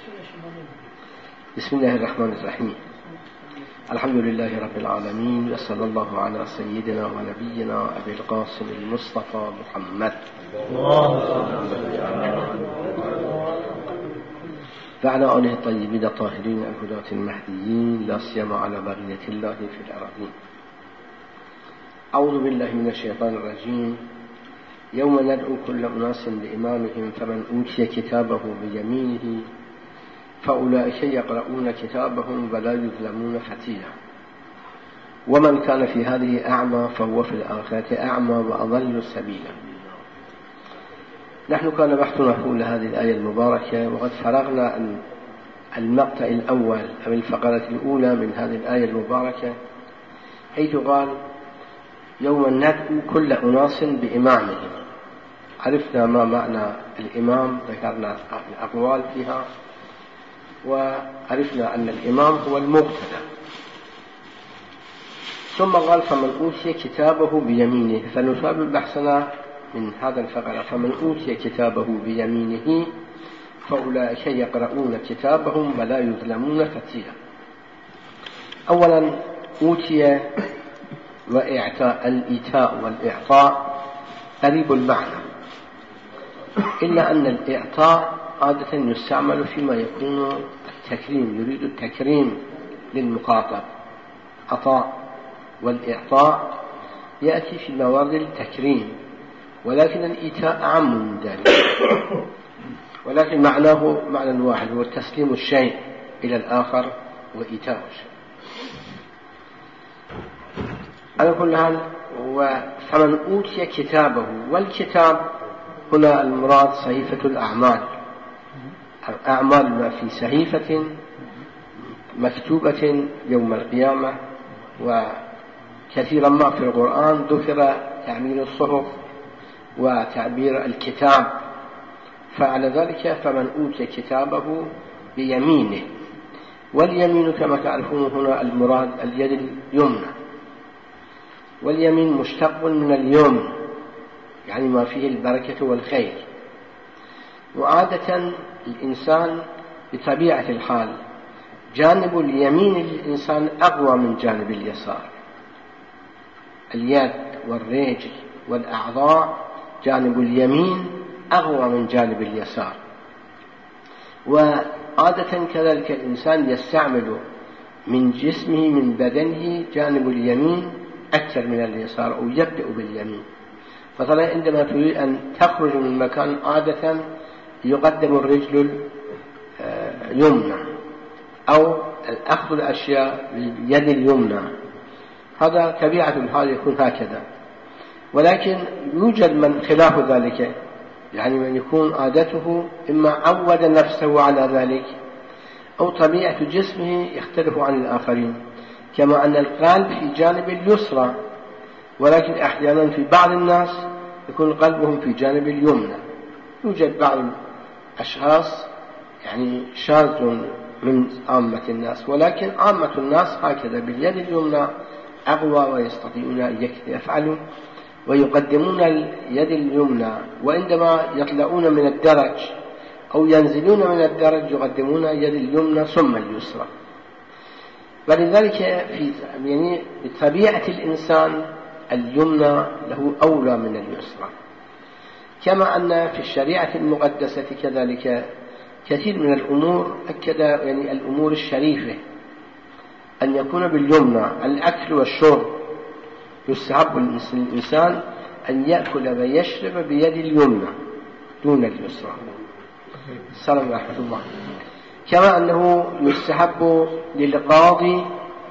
بسم الله الرحمن الرحيم. الحمد لله رب العالمين، وصلى الله على سيدنا ونبينا أبي القاسم المصطفى محمد وعلى آله الطيبين الطاهرين الهداة المهديين، لا سيما على بقية الله في الأرضين. أعوذ بالله من الشيطان الرجيم. يوم ندعو كل أناس بإمامهم فمن أوتي كتابه بيمينه فأولئك يقرؤون كتابهم ولا يظلمون فتيلا ومن كان في هذه أعمى فهو في الآخرة أعمى وأضل سبيلا. نحن كان بحثنا حول هذه الآية المباركة، وقد فرغنا المقطع الأول أو الفقرة الأولى من هذه الآية المباركة، حيث قال يوم ندعو كل أناس بإمامهم. عرفنا ما معنى الإمام، ذكرنا الأقوال فيها، وعرفنا أن الإمام هو المقتدى. ثم قال فمن أوتي كتابه بيمينه، فنتابع بحثنا من هذا الفقرة. فمن أوتي كتابه بيمينه فأولئك يقرؤون كتابهم ولا يظلمون فتيلا. أولا أوتي وإعطاء، الإيتاء والإعطاء قريب المعنى، إلا أن الإعطاء عادة يستعمل فيما يكون التكريم، يريد التكريم للمخاطب، عطاء، والإعطاء يأتي في موارد التكريم، ولكن الإيتاء أعم من ذلك، ولكن معناه معنى واحد، هو تسليم الشيء إلى الآخر وإيتاء الشيء. على كل حال، فمن أوتي كتابه، والكتاب هنا المراد صحيفة الأعمال، أعمال ما في صحيفة مكتوبة يوم القيامة. وكثيرا ما في القرآن ذكر تعبير الصحف وتعبير الكتاب، فعلى ذلك فمن أوتي كتابه بيمينه. واليمين كما تعرفون هنا المراد اليد اليمنى، واليمين مشتق من اليمن، يعني ما فيه البركة والخير. وعادة الإنسان بطبيعة الحال جانب اليمين للإنسان أقوى من جانب اليسار. اليد والرجل والأعضاء جانب اليمين أقوى من جانب اليسار. وعادة كذلك الإنسان يستعمل من جسمه من بدنه جانب اليمين أكثر من اليسار، أو يبدأ باليمين. مثلا عندما تريد أن تخرج من مكان عادة يقدم الرجل اليمنى، أو أخذ الأشياء باليد اليمنى، هذا طبيعة الحال يكون هكذا. ولكن يوجد من خلاف ذلك، يعني من يكون عادته إما عود نفسه على ذلك، أو طبيعة جسمه يختلف عن الآخرين، كما أن القلب في جانب اليسرى، ولكن أحيانا في بعض الناس يكون قلبهم في جانب اليمنى. يوجد بعض الأشخاص يعني شاذ من عامة الناس، ولكن عامة الناس هكذا باليد اليمنى أقوى، ويستطيعون أن يفعلوا ويقدمون اليد اليمنى، وعندما يطلعون من الدرج أو ينزلون من الدرج يقدمون اليد اليمنى ثم اليسرى. ولذلك يعني بطبيعة الإنسان اليمنى له أولى من اليسرى. كما أن في الشريعة المقدسة كذلك كثير من الأمور أكد، يعني الأمور الشريفة أن يكون باليمنى. الأكل والشرب يستحب الإنسان أن يأكل ويشرب بيد اليمنى دون اليسرى. السلام ورحمة الله. كما أنه يستحب للقاضي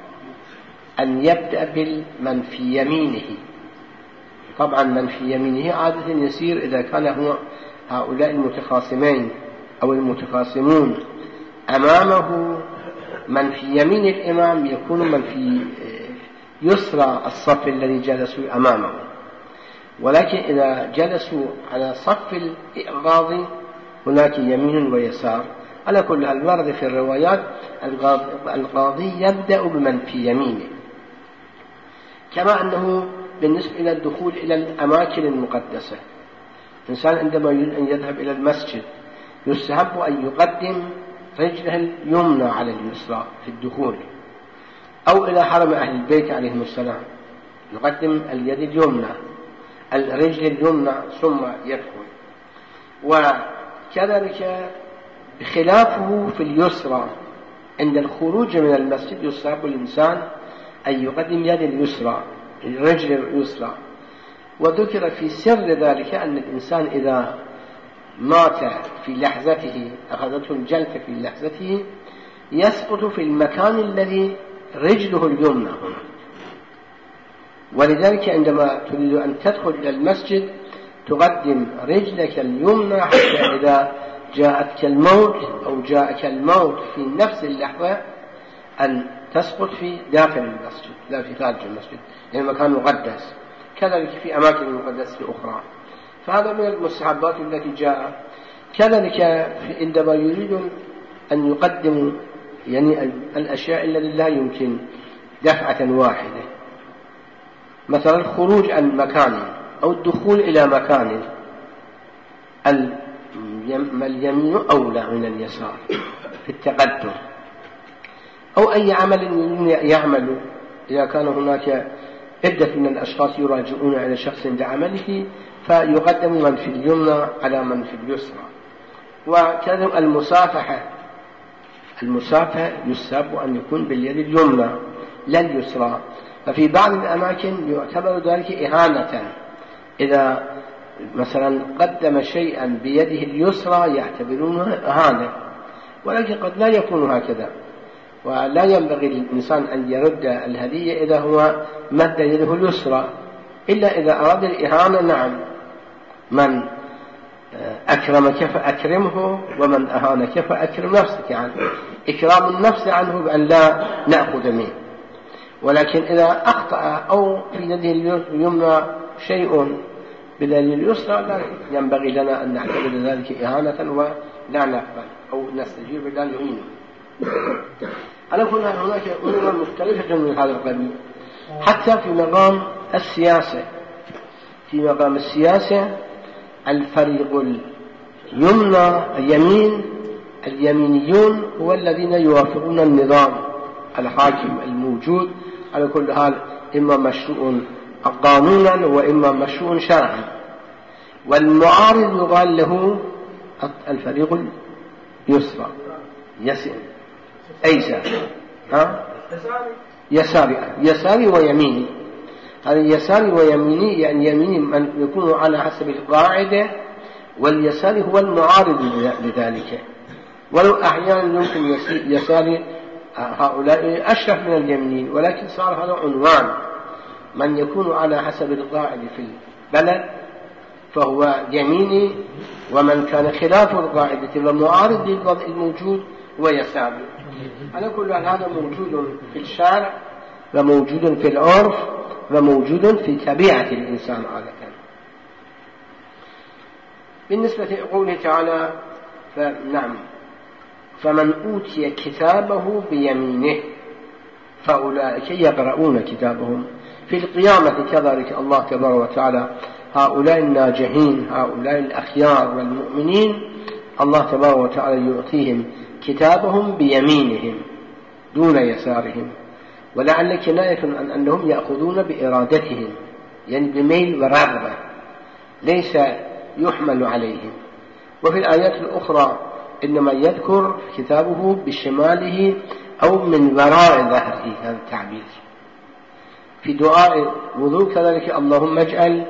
أن يبدأ بالمن في يمينه. طبعا من في يمينه عادة يسير إذا كان هو هؤلاء المتخاصمين أو المتخاصمون أمامه من في يمين الإمام، يكون من في يسرى الصف الذي جلسوا أمامه. ولكن إذا جلسوا على صف القاضي هناك يمين ويسار. على كل الورد في الروايات القاضي يبدأ بمن في يمينه. كما أنه بالنسبة إلى الدخول إلى الأماكن المقدسة، الإنسان عندما يريد أن يذهب إلى المسجد يستحب أن يقدم رجله اليمنى على اليسرى في الدخول، أو إلى حرم أهل البيت عليهم السلام يقدم اليد اليمنى الرجل اليمنى ثم يدخل. وكذلك بخلافه في اليسرى عند الخروج من المسجد يستحب الإنسان أن يقدم يد اليسرى الرجل اليسرى. وذكر في سر ذلك أن الإنسان إذا مات في لحظته أخذته الجلسة في لحظته يسقط في المكان الذي رجله اليمنى هنا. ولذلك عندما تريد أن تدخل إلى المسجد تقدم رجلك اليمنى حتى إذا جاءتك الموت أو جاءك الموت في نفس اللحظة أن تسقط في داخل المسجد لا في خارج المسجد، يعني مكان مقدس. كذلك في أماكن مقدسة أخرى، فهذا من المستحبات التي جاء. كذلك عندما يريد أن يقدم يعني الأشياء التي لا يمكن دفعة واحدة، مثلا الخروج عن مكان أو الدخول إلى مكان، اليمين أولى من اليسار في التقدم، أو أي عمل يعمل إذا كان هناك عدة من الأشخاص يراجعون إلى شخص بعمله فيقدم من في اليمنى على من في اليسرى. وكذا المصافحة يستحب أن يكون باليد اليمنى لا اليسرى. ففي بعض الأماكن يعتبر ذلك إهانة، إذا مثلا قدم شيئا بيده اليسرى يعتبرونه إهانة، ولكن قد لا يكون هكذا. ولا ينبغي للإنسان أن يرد الهدية إذا هو مد يده اليسرى، إلا إذا أراد الإهانة. نعم، من أكرمك فأكرمه ومن أهانك فأكرم نفسك عنه. إكرام النفس عنه بأن لا نأخذ منه. ولكن إذا أخطأ أو في يده اليمنى شيء باليد اليسرى لا ينبغي لنا أن نعتبر ذلك إهانة ولا نقبل أو نستجيب لا نعينه. على كل حال هناك أمور مختلفة من هذا القبيل. حتى في مقام السياسة، في مقام السياسة الفريق اليمينيون هو الذين يوافقون النظام الحاكم الموجود على كل حال، إما مشروع قانونا وإما مشروع شرعا. والمعارض يقال له الفريق اليسرى أيسر يساري ويميني. هذا يساري ويميني يعني يميني من يكون على حسب القاعدة، واليساري هو المعارض لذلك. ولو أحيانا يمكن يساري هؤلاء أشرف من اليمين، ولكن صار هذا عنوان. من يكون على حسب القاعدة في البلد فهو يميني، ومن كان خلاف القاعدة ومعارض للوضع الموجود هو يساري. على كل حال هذا موجود في الشارع وموجود في العرف وموجود في طبيعة الإنسان عادة. بالنسبة لقوله تعالى فنعم فمن أوتي كتابه بيمينه فأولئك يقرؤون كتابهم. في القيامة كذلك الله تبارك وتعالى هؤلاء الناجحين هؤلاء الأخيار والمؤمنين الله تبارك وتعالى يعطيهم كتابهم بيمينهم دون يسارهم، ولعل كناية عن أنهم يأخذون بإرادتهم يعني بميل ورغبة ليس يحمل عليهم. وفي الآيات الأخرى إنما يذكر كتابه بشماله أو من وراء ظهره، هذا التعبير. في دعاء وضوء كذلك اللهم اجعل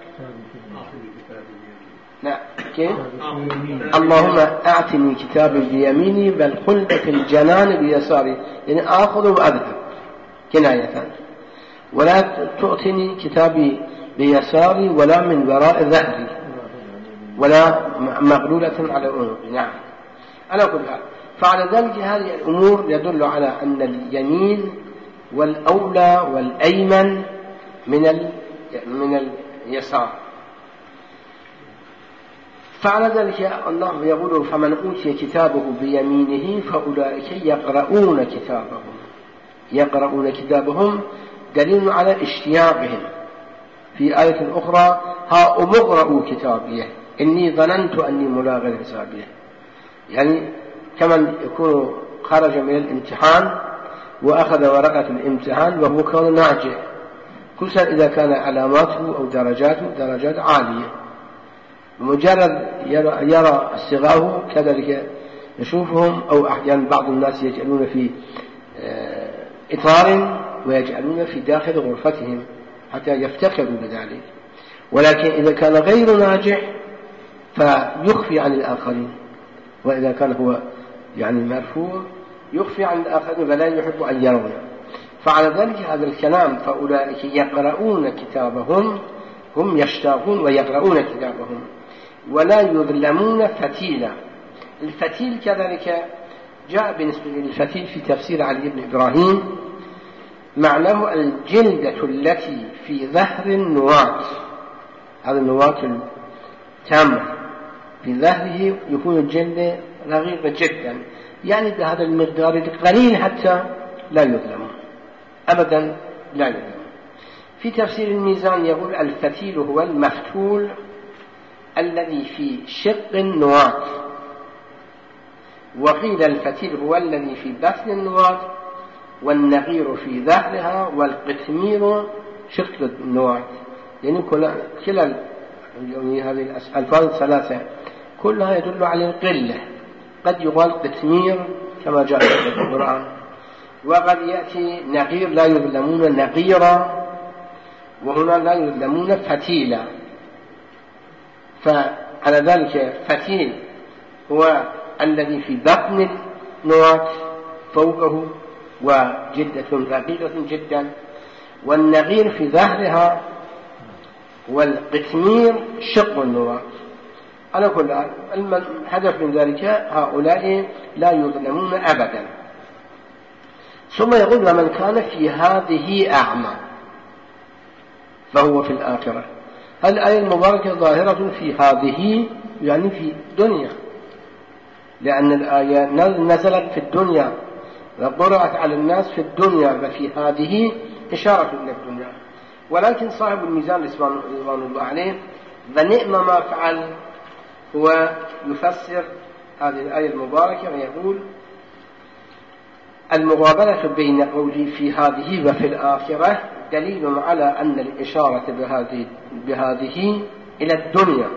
اللهم أعطني كتابي بيميني بل خلد في الجنان بيساري، يعني آخذ وأذهب كناية، ولا تعطني كتابي بيساري ولا من وراء ظهري ولا مغلولة على عنقي. نعم، على كل حال. فعلى ذلك هذه الأمور يدل على أن اليمين والأولى والأيمن من اليسار. فعلى ذلك الله يقول فمن أوتي كتابه بيمينه فأولئك يقرؤون كتابهم دليل على اشتياقهم. في آية أخرى ها أمقرؤوا كتابيه إني ظننت أني ملاق حسابيه، يعني كمن يكون خرج من الامتحان وأخذ ورقة الامتحان وهو كان ناجح، خصوصا إذا كان علاماته أو درجاته درجات عالية، بمجرد يرى الصغار كذلك يشوفهم، أو أحيانا بعض الناس يجعلون في إطار ويجعلون في داخل غرفتهم حتى يفتخروا بذلك. ولكن إذا كان غير ناجح فيخفي عن الآخرين، وإذا كان هو يعني مرفوع يخفي عن الآخرين ولا يحب أن يرونه. فعلى ذلك هذا الكلام فأولئك يقرؤون كتابهم، هم يشتاقون ويقرؤون كتابهم ولا يظلمون فتيلا. الفتيل كذلك جاء بالنسبة للفتيل في تفسير علي بن إبراهيم معناه الجلدة التي في ظهر النواة، هذا النواة التامة في ظهره يكون الجلد رغيقة جدا، يعني بهذا المقدار القليل حتى لا يظلم أبدا، لا يظلم. في تفسير الميزان يقول الفتيل هو المفتول الذي في شق النواة، وقيل الفتيل هو الذي في بطن النواة، والنغير في ظهرها، والقتمير شق النواة. يعني كلا يعني هذه الألفاظ الثلاثة كلها يدل على القلة. قد يقال قتمير كما جاء في القرآن، وقد يأتي نغير لا يظلمون نغيرا، وهنا لا يظلمون فتيلا. فعلى ذلك فتيل هو الذي في بطن النواة فوقه وجلدة رقيقة جدا، والنغير في ظهرها، والقتمير شق النواة. على كل حال الهدف من ذلك هؤلاء لا يظلمون أبدا. ثم يقول ومن كان في هذه أعمى فهو في الآخرة. الآية المباركة ظاهرة في هذه يعني في الدنيا، لأن الآية نزلت في الدنيا وقرأت على الناس في الدنيا، وفي هذه إشارة إلى الدنيا. ولكن صاحب الميزان رضوان الله عليه ونعم ما فعل هو يفسر هذه الآية المباركة ويقول المقابلة بين قوله في هذه وفي الآخرة دليل على أن الإشارة بهذه إلى الدنيا،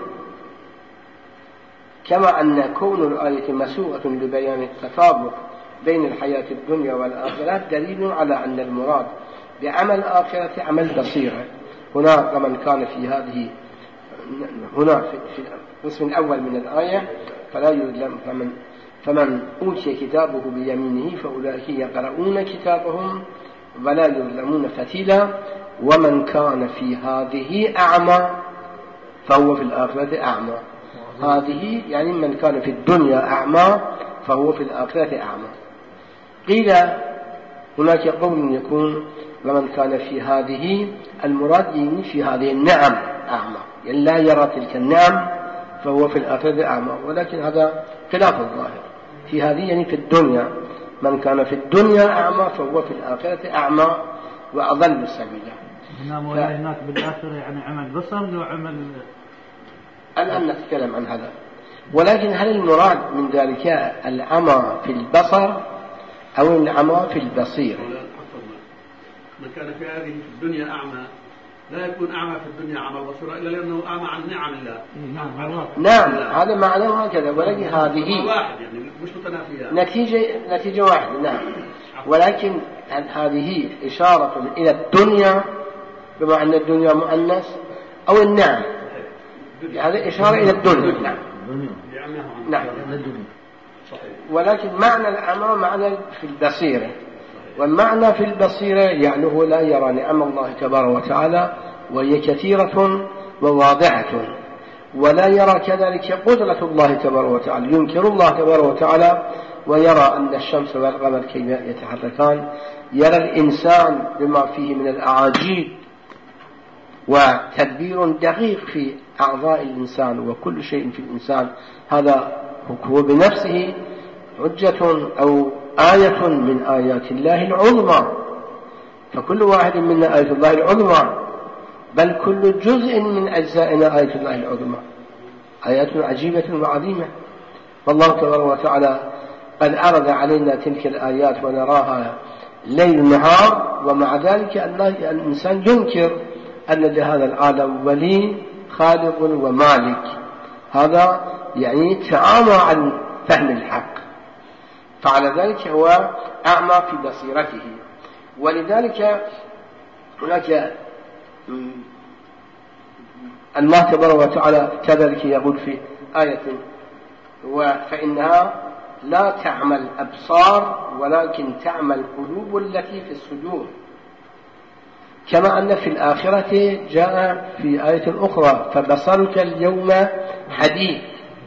كما أن كون الآية مسوغة لبيان التطابق بين الحياة الدنيا والآخرة دليل على أن المراد بعمل الآخرة عمل بصيرة. هنا ومن كان في هذه، هنا في القسم الأول من الآية فلا يظلم، فمن أوتي كتابه بيمينه فأولئك يقرؤون كتابهم ولا يظلمون فتيلا. ومن كان في هذه أعمى فهو في الآخرة أعمى. هذه يعني من كان في الدنيا أعمى فهو في الآخرة أعمى. قيل هناك قول يكون ومن كان في هذه المراد يعني في هذه النعم أعمى، يعني لا يرى تلك النعم فهو في الآخرة أعمى، ولكن هذا خلاف الظاهر. في هذه يعني في الدنيا، من كان في الدنيا أعمى فهو في الآخرة أعمى وأضل سبيلا. هناك بالآخرة يعني عمل بصر لو عمل، الآن نتكلم عن هذا. ولكن هل المراد من ذلك العمى في البصر أو العمى في البصير؟ من كان في هذه في الدنيا أعمى لا يكون أعمى في الدنيا عمى بصيرة إلا لأنه أعمى عن نعم الله. نعم هذا معناه هكذا، ولكن هذه واحد يعني مش متنافية، نتيجة واحدة. نعم، ولكن هذه إشارة إلى الدنيا بما أن الدنيا مؤنث، أو النعم هذا إشارة إلى الدنيا. نعم نعم. ولكن معنى الأعمى معنى في البصيرة، والمعنى في البصيرة يعني هو لا يرى نعم الله تبارك وتعالى وهي كثيرة وواضحة، ولا يرى كذلك قدرة الله تبارك وتعالى، ينكر الله تبارك وتعالى ويرى أن الشمس والقمر كيف يتحركان، يرى الإنسان بما فيه من الأعاجيب وتدبير دقيق في أعضاء الإنسان وكل شيء في الإنسان. هذا هو بنفسه حجة أو آية من آيات الله العظمى، فكل واحد منا آية الله العظمى، بل كل جزء من أجزائنا آية الله العظمى، آيات عجيبة وعظيمة. والله تبارك وتعالى قد عرض علينا تلك الآيات ونراها ليل نهار، ومع ذلك الإنسان ينكر أن لهذا العالم ولي خالق ومالك. هذا يعني تعامى عن فهم الحق، فعلى ذلك هو أعمى في بصيرته. ولذلك هناك الله تبارك وتعالى كذلك يقول في آية: فإنها لا تعمى الأبصار ولكن تعمى القلوب التي في الصدور. كما أن في الآخرة جاء في آية أخرى: فبصرك اليوم حديد.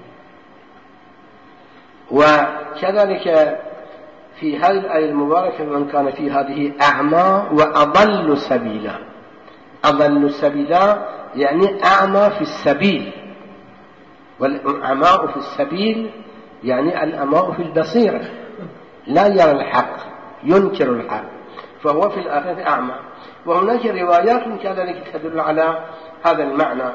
وكذلك في هذه الآية المباركة: من كان في هذه أعمى وأضل سبيلا. أضل سبيلا يعني أعمى في السبيل، والأعماء في السبيل يعني الأعماء في البصيرة، لا يرى الحق، ينكر الحق، فهو في الآخرة أعمى. وهناك روايات كذلك تدل على هذا المعنى،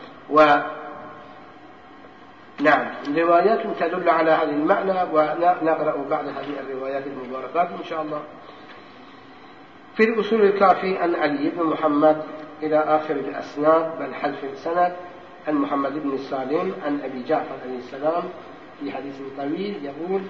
نعم روايات تدل على هذا المعنى، ونقرأ بعض هذه الروايات المباركات إن شاء الله. في الأصول الكافي عن علي بن محمد إلى آخر الأسناد بل حذف السند، عن محمد بن سالم عن أبي جعفر عليه السلام في حديث طويل يقول: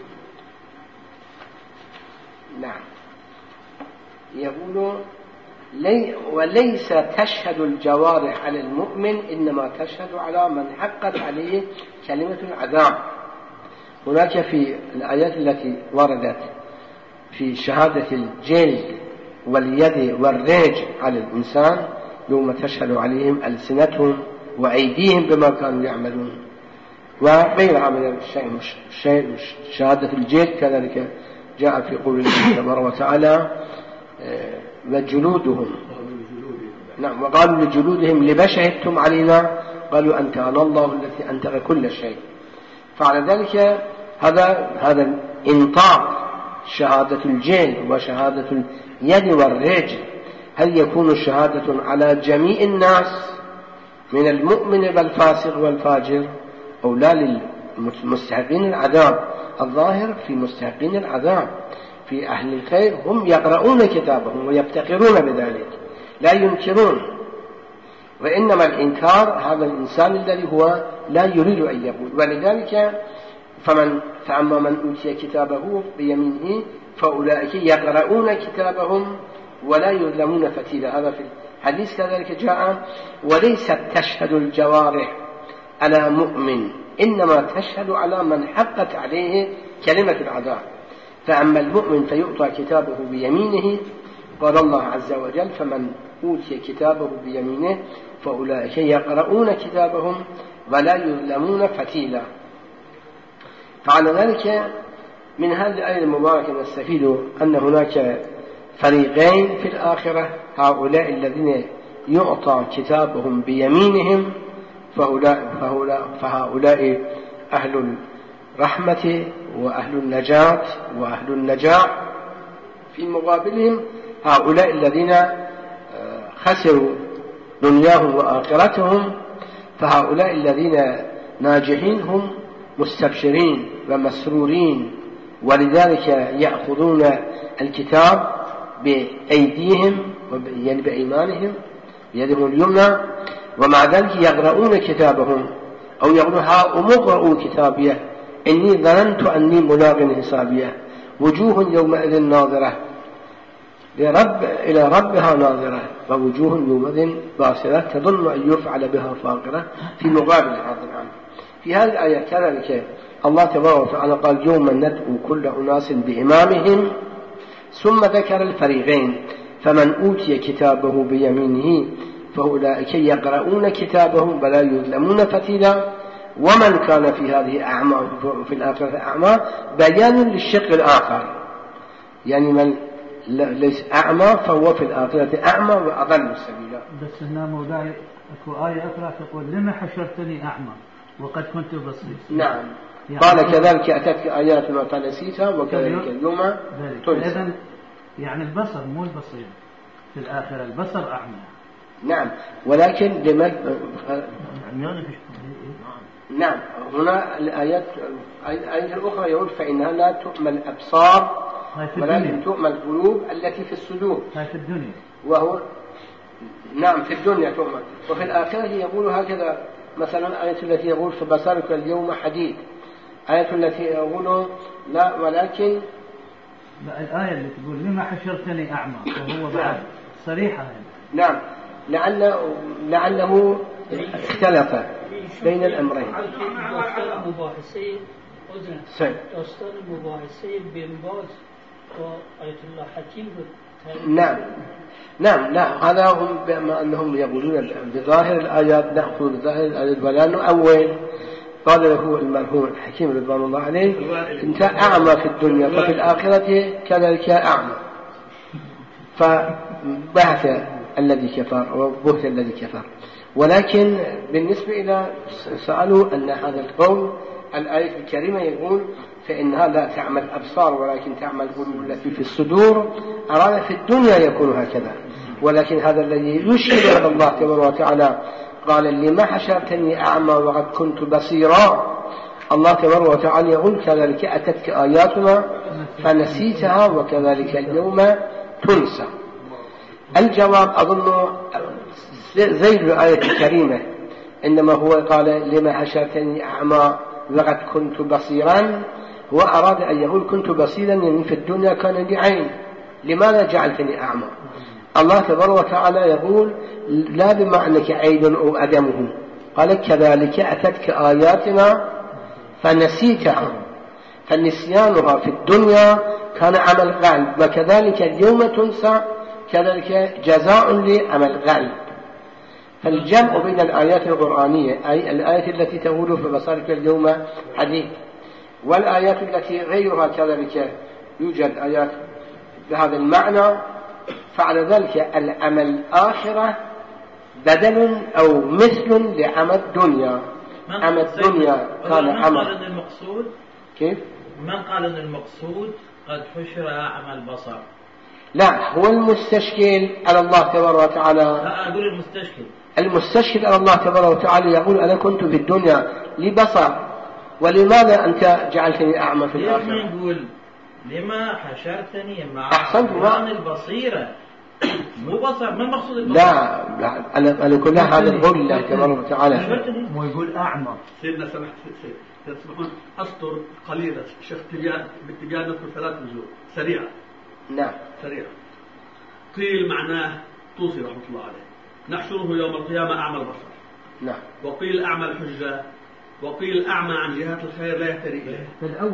وليس تشهد الجوارح على المؤمن، إنما تشهد على من حقت عليه كلمة العذاب. هناك في الآيات التي وردت في شهادة الجلد واليد والرجل على الإنسان يوم تشهد عليهم ألسنتهم وأيديهم بما كانوا يعملون، وغيرها من الشيء. شهادة الجلد كذلك جاء في قول الله تبارك وتعالى: وجلودهم، نعم، وقالوا لجلودهم لما شهدتم علينا؟ قالوا أنطقنا الله الذي أنطق كل شيء. فعلى ذلك هذا الإنطاق، شهادة الجلد وشهادة اليد والرجل، هل يكون شهادة على جميع الناس من المؤمن والفاسق والفاجر، أو لا للمستحقين العذاب؟ الظاهر في مستحقين العذاب، في أهل الخير هم يقرؤون كتابهم ويفتقرون بذلك، لا ينكرون. وإنما الإنكار هذا الإنسان الذي هو لا يريد أن يقول. ولذلك فأما من أوتي كتابه بيمينه فأولئك يقرؤون كتابهم ولا يظلمون فتيلا. هذا في الحديث كذلك جاء: وليست تشهد الجوارح على مؤمن، إنما تشهد على من حقت عليه كلمة العذاب. فأما المؤمن فيؤتى كتابه بيمينه، قال الله عز وجل: فمن أوتي كتابه بيمينه فأولئك يقرؤون كتابهم ولا يظلمون فتيلا. فعلى ذلك من هذه الآية المباركة نستفيد أن هناك فريقين في الآخرة: هؤلاء الذين يعطى كتابهم بيمينهم فهؤلاء أهل الرحمة وأهل النجاة وأهل النجاح. في مقابلهم هؤلاء الذين خسروا دنياهم وآخرتهم، فهؤلاء الذين ناجحين هم مستبشرين ومسرورين، ولذلك يأخذون الكتاب بأيديهم يعني بأيمانهم بيدهم اليمنى، ومع ذلك يقرؤون كتابهم، أو يقولون: هاؤم اقرؤوا كتابيه إني ظننت أني ملاق حسابيه، وجوه يومئذ ناظرة إلى ربها ناظرة، ووجوه يومئذ باسرة تظن أن يفعل بها فاقرة. في مقابل هذا العام في هذه الآية كذلك الله تبارك وتعالى قال: يوم ندعو كل أناس بإمامهم، ثم ذكر الفريقين: فمن أوتي كتابه بيمينه فأولئك يقرؤون كتابهم ولا يظلمون فتيلا، ومن كان في هذه أعمى في الآخرة أعمى، بيان للشق الآخر، يعني من ليس أعمى فهو في الآخرة أعمى وأضل سبيلا. بس هنا موضوع أكو آية أخرى تقول: لما حشرتني أعمى وقد كنت بصير. نعم، قال: كذلك أتتك آياتنا فنسيتها وكذلك اليوم تنسى. إذن يعني البصر مو البصير في الآخرة، البصر أعمى. نعم، ولكن نعم، هنا الآيات الأخرى يقول فإنها لا تؤمى الأبصار ولكن تؤمى القلوب التي في الصدور. هاي في الدنيا. وهو نعم في الدنيا تؤمى، وفي الآخرة يقول هكذا. مثلا آية التي يقول فبصرك اليوم حديد، آية التي يقول لا ولكن لا، الآية اللي تقول لما حشرتني أعمى وهو بعد صريحة هنا. نعم، لعله اختلف بين الأمرين. داستان مباحثه بن باز و آیت الله حکیم نعم لا، هذا هم بما أنهم يقولون بظاهر الآيات نأخذ بظاهر الآيات ولا نؤول. قال له المرحوم الحكيم رضوان الله عليه أنت أعمى في الدنيا ففي الآخرة كذلك أعمى، فبهت الذي كفر وبهت الذي كفر. ولكن بالنسبة إلى سألوا أن هذا القول الآية الكريمة يقول فإنها لا تعمل أبصار ولكن تعمل القلوب التي في الصدور، أراد في الدنيا يكون هكذا. ولكن هذا الذي يشهد على الله تبارك وتعالى قال لما حشرتني أعمى وقد كنت بصيرا. الله تبارك وتعالى يقول كذلك أتتك آياتنا فنسيتها وكذلك اليوم تنسى. الجواب أظن زي الآية الكريمة، إنما هو قال لما حشرتني أعمى وقد كنت بصيرا، وأراد أن يقول كنت بصيرا يعني في الدنيا كان لي عين، لماذا جعلتني أعمى؟ الله تبارك وتعالى يقول لا بمعنى عين أو أدمه، قال كذلك أتتك آياتنا فنسيتها، فالنسيانها في الدنيا كان عمل غالب، وكذلك اليوم تنسى كذلك جزاء لعمل غالب. فالجمع بين الآيات القرآنية أي الآية التي تقول فبصرك اليوم حديد والآيات التي غيرها كذلك يوجد آيات بهذا المعنى، فعلى ذلك العمل الآخرة بدل أو مثل لعمل الدنيا. عمل الدنيا كان عمل المقصود. كيف؟ من قال أن المقصود قد حشر أعمى البصر؟ لا، هو المستشكل على الله تبارك وتعالى. لا أقول المستشهد على الله تبارك وتعالى يقول أنا كنت في الدنيا لبصر ولماذا أنت جعلتني أعمى في الآخرة؟ ليش نقول لما حشرتني مع عن البصيرة مو بصر؟ ما المقصود البصر؟ لا أنا كلها هذا القول الله تبارك وتعالى. مو يقول أعمى. سيدنا تسمحون أسطر قليلا شيخ بالتبيان نذكر 3 وجوه سريعة. نعم سريعة. قيل معناه طوسي رحمة الله عليه نحشره يوم القيامة أعمى البصر. نعم. وقيل أعمى الحجة، وقيل أعمى عن جهات الخير لا يهتدي إليه.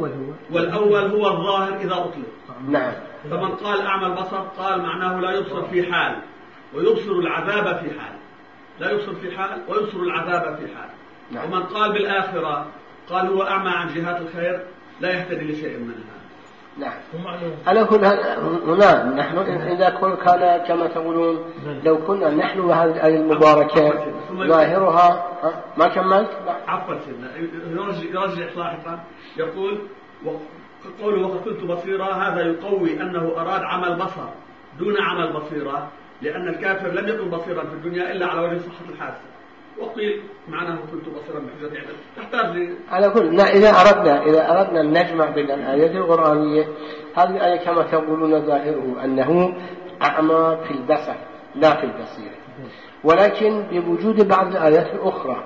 والأول هو الظاهر إذا أطلق. نعم. فمن قال أعمى البصر قال معناه لا يبصر في حال ويبصر العذاب في حال، لا يبصر في حال ويبصر العذاب في حال. نعم. ومن قال بالآخرة قال هو أعمى عن جهات الخير لا يهتدي لشيء منها. نعم. على كل هنا نحن إذا كان كما تقولون لو كنا نحن وهذه الآية المباركة ظاهرها ما كملت. عفوا سيدنا يرجع لاحقا يقول قوله وقد كنت بصيرا هذا يقوي أنه أراد عمل بصر دون عمل بصيرة، لأن الكافر لم يكن بصيرا في الدنيا إلا على وجه صحة الحادثة. وقيل معناه كنت بصيرا بحجة عدل تحتاج على كل إذا أردنا أن نجمع بين الآيات القرآنية، هذه الآية كما تقولون ظاهره أنه أعمى في البصر لا في البصيرة، ولكن بوجود بعض الآيات الأخرى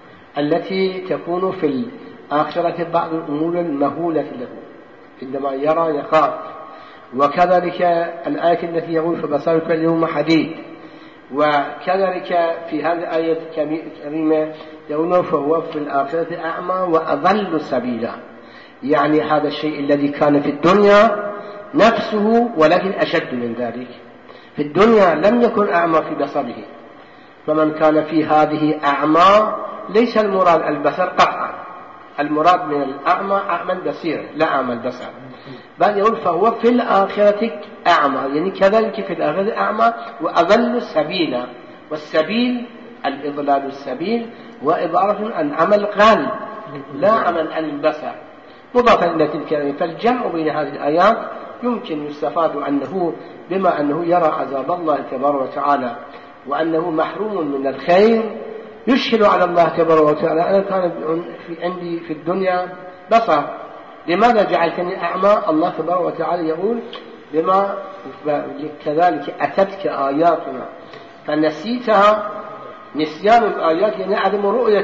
التي تكون في الآخرة بعض الأمور المهولة له عندما يرى يخاف. وكذلك الآية التي يقول فبصرك اليوم حديد، وكذلك في هذه الآية الكريمة يقول فهو في الآخرة أعمى وأضل سبيلا، يعني هذا الشيء الذي كان في الدنيا نفسه ولكن أشد من ذلك. في الدنيا لم يكن أعمى في بصره، فمن كان في هذه أعمى ليس المراد البصر قطعا، المراد من الأعمى أعمى البصير لا أعمى البصر، بل يقول فهو في الآخرة أعمى، يعني كذلك في الآخرة أعمى وأضل سبيلا. والسبيل الإضلال السبيل وإضافة عن عمل قلب لا عمل عن البصر مضافا إلى تلك الآية. فالجمع بين هذه الآيات يمكن يستفاد أنه بما أنه يرى عذاب الله تبارك وتعالى وأنه محروم من الخير يشهد على الله تبارك وتعالى أنا كان عندي في الدنيا بصر، لماذا جعلتني أعمى؟ الله تبارك وتعالى يقول بما كذلك أتتك آياتنا فنسيتها. نسيان الآيات يعني عدم رؤية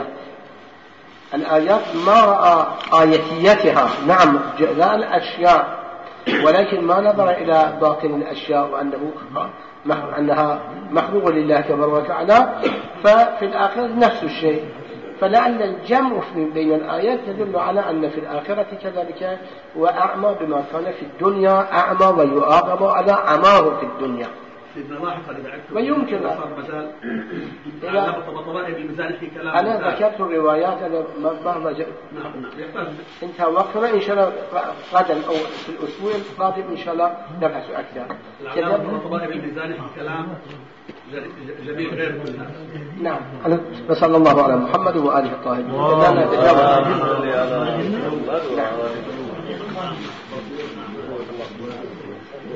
الآيات ما رأى آيتيتها، نعم جاء الأشياء ولكن ما نظر إلى باطن الأشياء وأنها مخلوقة لله تبارك وتعالى. ففي الآخرة نفس الشيء، فلعل الجمع بين الآيات يدل على أن في الآخرة كذلك وأعمى بما كان في الدنيا أعمى ويعاقب على عماه في الدنيا. ويمكن أنا ذكرت الروايات أنا مهما انتهى وقتنا إن شاء الله غدا أو في الأسبوع القادم إن شاء الله نبحث أكثر. جميل غير كلها. نعم. وصلى الله على محمد وآله الطاهرين. نعم.